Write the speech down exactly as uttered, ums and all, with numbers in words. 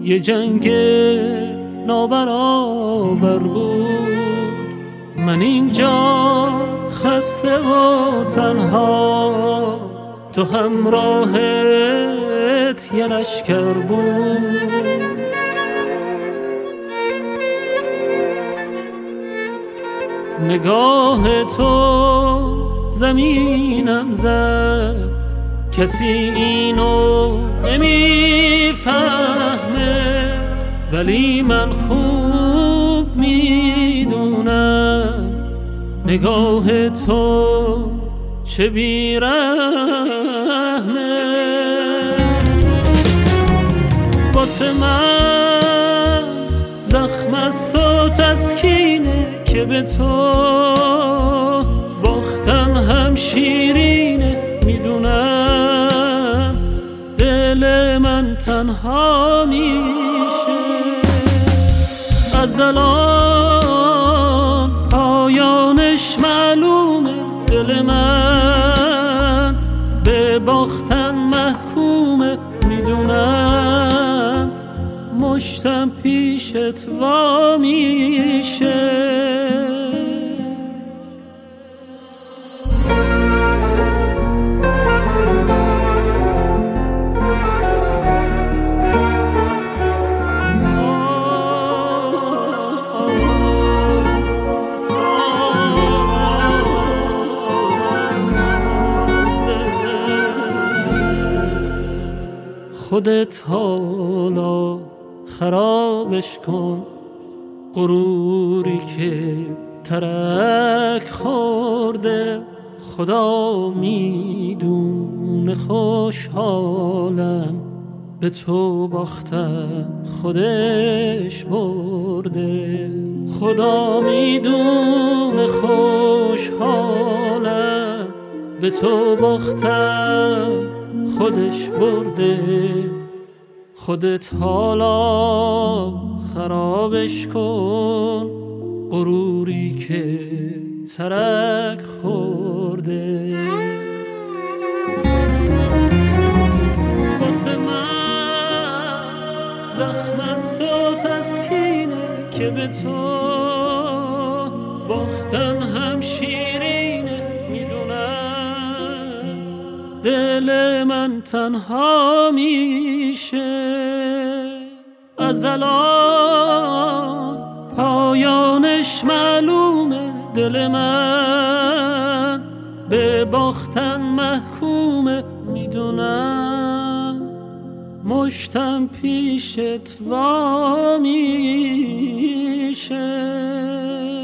یه جنگ نابرابر بود. من اینجا خسته و تنها، تو همراهت یه لشکر بود. نگاه تو زمینم زد، کسی اینو نمیفهمه، ولی من خوب میدونم نگاه تو چه بیرحمه. واسه من زخم از تو تسکینه که به تو باختن هم شیرینه. میدونم دل من تنها میشه، از الان پایانش معلومه. دل من به باختن محکومه. میدونم مشتم پیشت وا میشه. خودت حالا خرابش کن، غروری که ترک خورده. خدا میدونه خوشحالم، به تو باختم خودش برده. خدا میدونه خوشحالم، به تو باختم خودش برده. خودت حالا خرابش کن، غروری که ترک خورده. واسه من زخم از تو تسکینه که به تو باختن هم شیرینه. میدونم دل من تنها میشه، از الان پایانش معلومه. دل من به باختن محکومه. میدونم مشتم پیشت وا میشه.